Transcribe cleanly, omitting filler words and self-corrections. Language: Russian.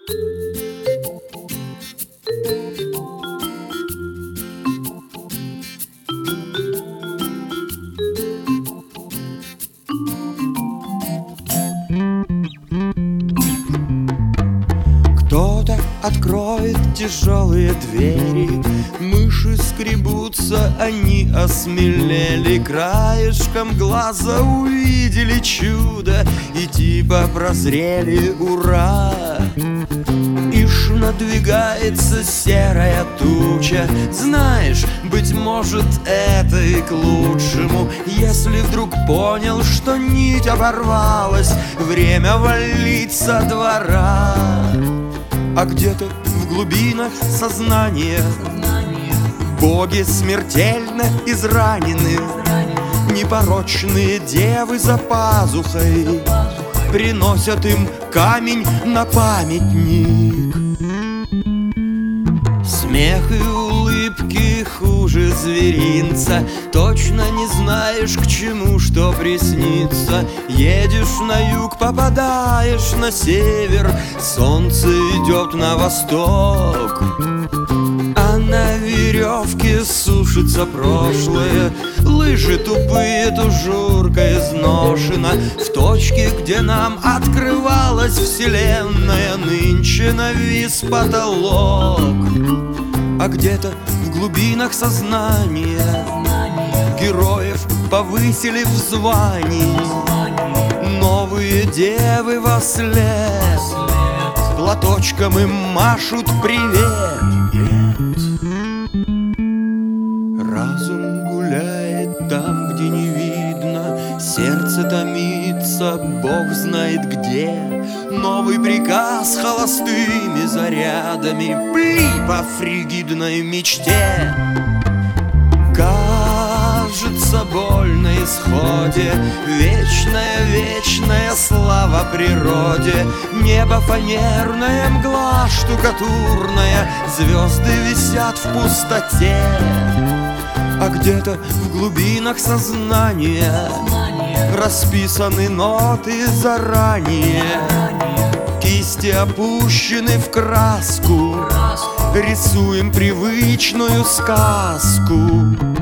Кто-то откроет тяжелые двери, мыши скребутся, они осмелели, краешком глаза увидели чудо и типа прозрели, ура! Ишь, надвигается серая туча, знаешь, быть может, это и к лучшему. Если вдруг понял, что нить оборвалась, время валить со двора. А где-то в глубинах сознания боги смертельно изранены, непорочные девы за пазухой приносят им камень на памятник. Смех и улыбки хуже зверинца, точно не знаешь, к чему что приснится. Едешь на юг, попадаешь на север, солнце идет на восток, а на веревке сушится прошлое. Лыжи тупые, тужурка изношена, в точке, где нам открывалась вселенная, нынче навис потолок. А где-то в глубинах сознания героев повысили в звании, новые девы вослед платочком им машут привет. Разум гуляет там, где не видно, сердце томится, Бог знает где. Новый приказ холостыми зарядами, пли по фригидной мечте. Кажется, боль на исходе, вечная слава природе. Небо фанерное, мгла штукатурная, звезды висят в пустоте. А где-то в глубинах сознания расписаны ноты заранее, кисти опущены в краску, рисуем привычную сказку.